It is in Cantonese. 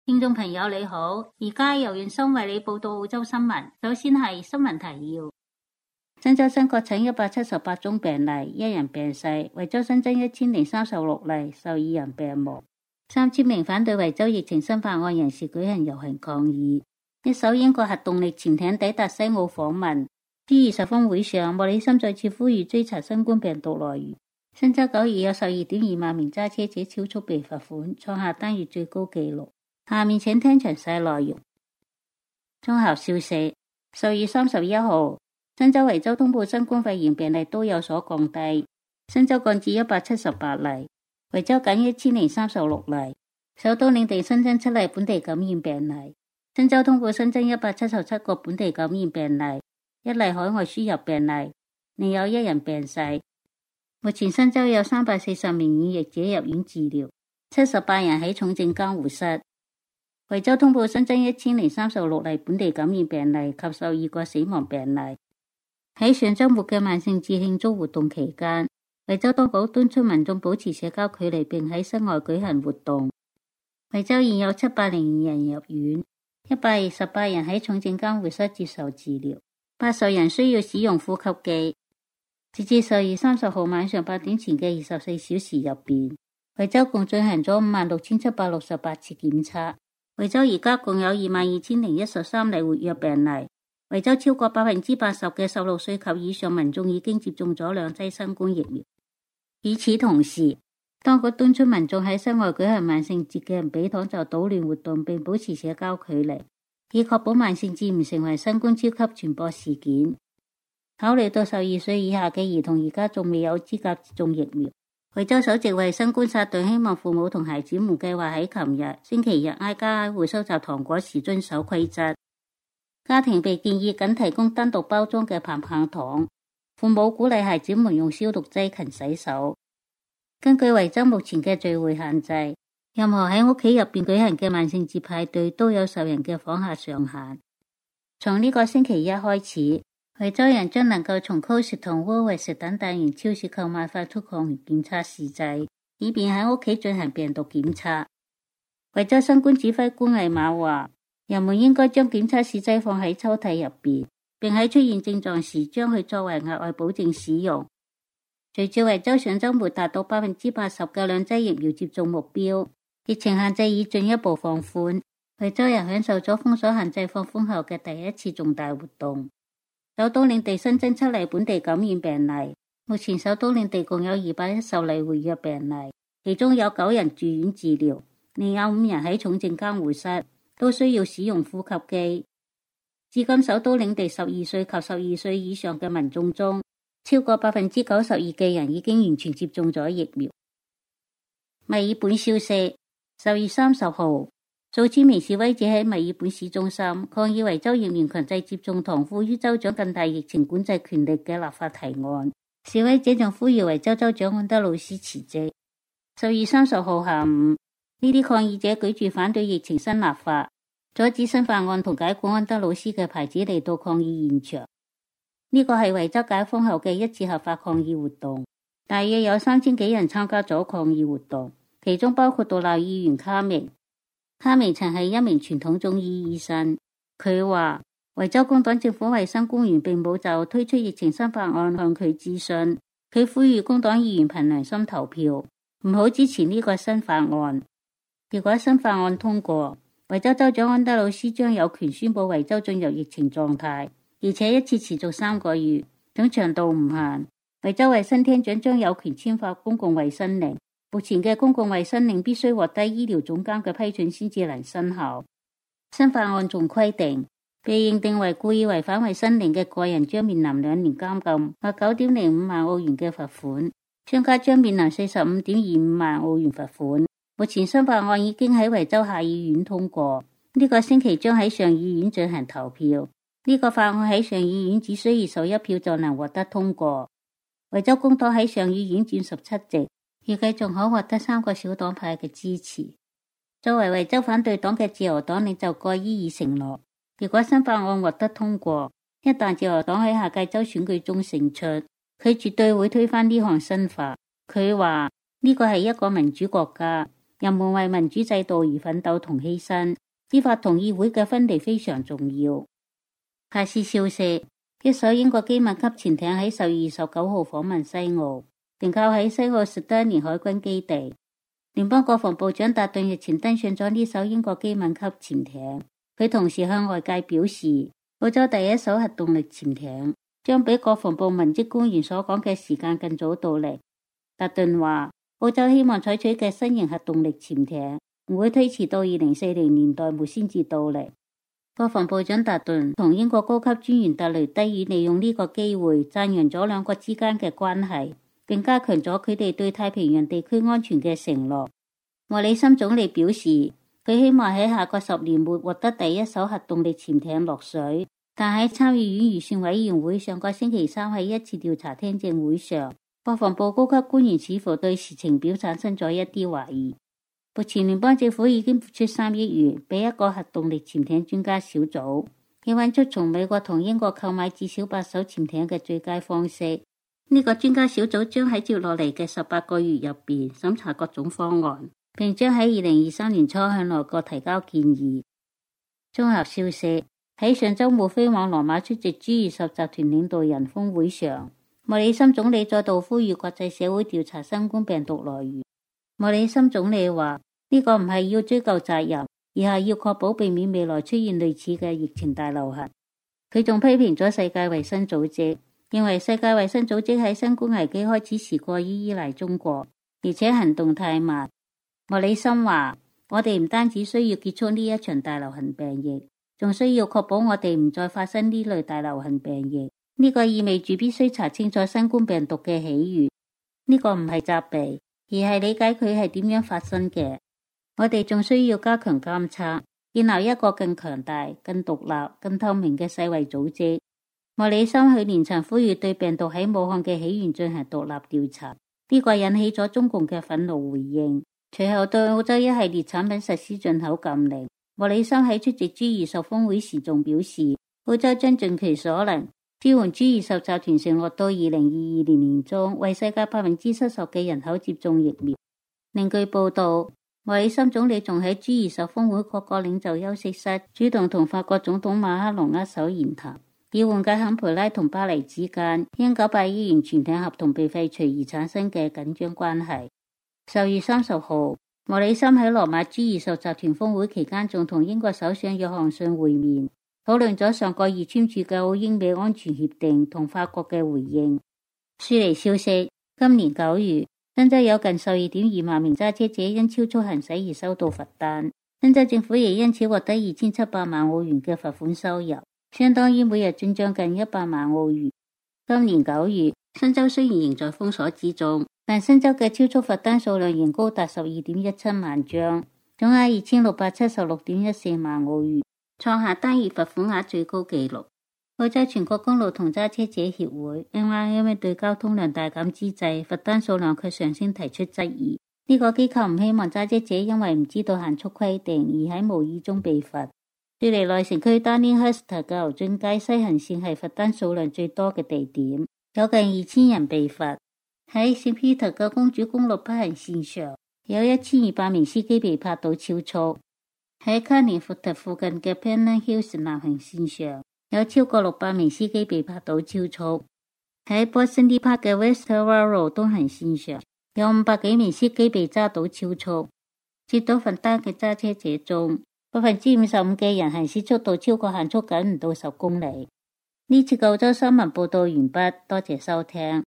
聽眾朋友你好，而家由袁生為你報道澳洲新聞。首先係新聞提要：新州新確診178宗病例，1人病逝；維州新增1036例，12人病亡。3000名反對維州疫情新法案人士舉行遊行抗議。一艘英國核動力潛艇抵達西澳訪問。G20峰會上，莫里森再次呼籲追查新冠病毒來源。新州9月有12.2萬名揸車者超速被罰款，創下單月最高紀錄。下面請聽詳細內容。綜合消息，10月31號，新州、維州通報新冠肺炎病例都有所降低，新州降至178例，維州僅1036例。首都領地新增7例本地感染病例，新州通報新增177個本地感染病例，1例海外輸入病例，另有1人病逝。目前新州有340名染疫者入院治療，78人喺重症監護室。維州通報新增1036例本地感染病例及12個死亡病例。喺上周末嘅萬聖節慶祝活動期間，維州當局敦促民眾保持社交距離並喺室外舉行活動。維州現有702人入院，128人喺重症監護室接受治療，80人需要使用呼吸機。截至10月30號晚上8點前嘅24小時入邊，維州共進行咗56768次檢測。維州而家共有22013例活躍病例。維州超過80%嘅16歲及以上民眾已經接種咗2劑新冠疫苗。與此同時，當局敦促民眾喺室外舉行萬聖節嘅人比躺就搗亂活動，並保持社交距離，以確保萬聖節唔成為新冠超級傳播事件。考慮到12歲以下嘅兒童而家仲未有資格接種疫苗，維州首席衛生觀察隊希望父母同孩子們計劃喺琴日星期日挨家挨戶收集糖果時遵守規則。家庭被建議僅提供單獨包裝嘅棒棒糖。父母鼓勵孩子們用消毒劑勤洗手。根據維州目前嘅聚會限制，任何喺屋企入邊舉行嘅萬聖節派對都有10人嘅訪客上限。從呢個星期一開始，維州人將能夠從 Coles 同 Woolworths 等大型超市購買快速抗原檢測試劑，以便喺屋企進行病毒檢測。維州新冠指揮官艾瑪話，人們應該將檢測試劑放喺抽屜入邊，並喺出現症狀時將佢作為額外保證使用。隨住維州上週末達到80%嘅2劑疫苗接種目標，疫情限制已進一步放寬。維州人享受咗封鎖限制放寬後嘅第一次重大活動。首都領地新增7例本地感染病例，目前首都領地共有210例活躍病例，其中有9人住院治療，另有5人喺重症監護室，都需要使用呼吸機。至今首都領地12歲及12歲以上嘅民眾中，超過92%嘅人已經完全接種咗疫苗。墨爾本消息，10月30號，數千名示威者喺墨爾本市中心抗議維州疫苗強制接種同賦予州長更大疫情管制權力嘅立法提案。示威者仲呼籲維州州長安德魯斯辭職。10月30號下午，呢啲抗議者舉住反對疫情新立法、阻止新法案同解雇安德魯斯嘅牌子嚟到抗議現場。呢個係維州解封後嘅一次合法抗議活動，大約有3000幾人參加咗抗議活動，其中包括獨立議員卡明。卡明曾係一名傳統中醫醫生，佢話維州工黨政府衛生官員並冇就推出疫情新法案向佢諮詢，佢呼籲工黨議員憑良心投票，唔好支持呢個新法案。如果新法案通過，維州州長安德魯斯將有權宣布維州進入疫情狀態，而且一次持續3個月，總長度唔限。維州衛生廳長將有權簽發公共衛生令，目前嘅公共衛生令必須獲得醫療總監嘅批准先至能生效。新法案仲規定，被認定為故意違反衛生令嘅個人將面臨2年監禁或9.05萬澳元嘅罰款，商家將面臨45.25萬澳元罰款。目前新法案已經喺維州下議院通過，呢個星期將喺上議院進行投票。呢個法案喺上議院只需21票就能獲得通過。維州工黨喺上議院佔17席，預計仲可獲得3個小黨派嘅支持。作為維州反對黨嘅自由黨領袖蓋伊爾承諾，如果新法案獲得通過，一旦自由黨喺下屆州選舉中勝出，佢絕對會推翻呢項新法。佢話呢個係一個民主國家， 人們為民主制度而奮鬥同犧牲，司法同議會嘅分離非常重要。下次消息，一艘英國機密級潛艇喺10月29號訪問西澳，停靠喺西澳史丹連海軍基地。聯邦國防部長達頓日前登上咗呢艘英國機密級潛艇，佢同時向外界表示，澳洲第一艘核動力潛艇將比國防部文職官員所講嘅時間更早到嚟。達頓話，澳洲希望採取嘅新型核動力潛艇唔會推遲到2040年代末先至到嚟。國防部長達頓同英國高級專員特雷低爾利用呢個機會讚揚咗兩國之間嘅關係，並加強咗佢哋對太平洋地區安全嘅承諾。莫里森總理表示，佢希望喺下個10年末獲得第一艘核動力潛艇落水，但喺參議院預算委員會上個星期三喺一次調查聽證會上，國防部高級官員似乎對事情表產生咗一啲懷疑。目前聯邦政府已經付出3億元俾一個核動力潛艇專家小組，以揾出從美國同英國購買至少8艘潛艇嘅最佳方式。呢個專家小組將喺接落嚟嘅18個月入邊審查各種方案，並將喺2023年初向內閣提交建議。綜合消息，喺上週末飛往羅馬出席 G20 集團領導人峰會上，莫里森總理再度呼籲國際社會調查新冠病毒來源。莫里森總理話，呢個唔係要追究責任，而係要確保避免未來出現類似嘅疫情大流行。佢仲批評咗世界衛生組織，認為世界衛生組織喺新冠危機開始時過於依賴中國，而且行動太慢。莫里森話，我哋唔單止需要結束呢一場大流行病疫，仲需要確保我哋唔再發生呢類大流行病疫。呢個意味住必須查清楚新冠病毒嘅起源。呢個唔係責備，而係理解佢係點樣發生嘅。我哋仲需要加強監測，建立一個更強大、更獨立、更透明嘅世衛組織。莫里森去年曾呼籲對病毒喺武漢嘅起源進行獨立調查，呢個引起咗中共嘅憤怒回應。隨後對澳洲一系列產品實施進口禁令。莫里森喺出席 G20 峰會時仲表示，澳洲將盡其所能支援 G20 集團承諾到2022年年中為世界70%嘅人口接種疫苗。另據報道，莫里森總理仲喺 G20 峰會各國領袖休息室主動同法國總統馬克龍握手言談，以緩解坎培拉同巴黎之間因900億元潛艇合同被廢除而產生嘅緊張關係。10月30號，莫里森喺羅馬 G20 集團峰會期間仲同英國首相約翰遜會面，討論咗上個月簽署嘅澳英美安全協定同法國嘅回應。舒尼消息，今年9月，新州有近12.2萬名揸車者因超速行駛而收到罰單，新州政府亦因此獲得2700萬澳元嘅罰款收入，相當於每日進賬近100萬澳元。今年9月，新州雖然仍在封鎖之中，但新州嘅超速罰單數量仍高達12.17萬張，總額2676.14萬澳元，創下單月罰款額最高紀錄。澳洲全國公路同揸車者協會 NRMA 對交通量大減之際，罰單數量卻上升提出質疑。呢個機構唔希望揸車者因為唔知道限速規定而喺無意中被罰。雪梨內城區 Darlinghurst 嘅牛津街西行線係罰單數量最多嘅地點，有近2000人被罰。喺 St. Peter 嘅公主公路北行線上，有1200名司機被拍到超速。喺 Carlingford 附近嘅 Pennant Hills 南行線上，有超過600名司機被拍到超速。喺 Botany Park 嘅 Westerwald Road 東行線上，有500幾名司機被揸到超速。接到罰單嘅揸車者中，55% 嘅人行駛速度超過限速僅唔到10公里。呢次澳洲新聞報道完畢，多謝收聽。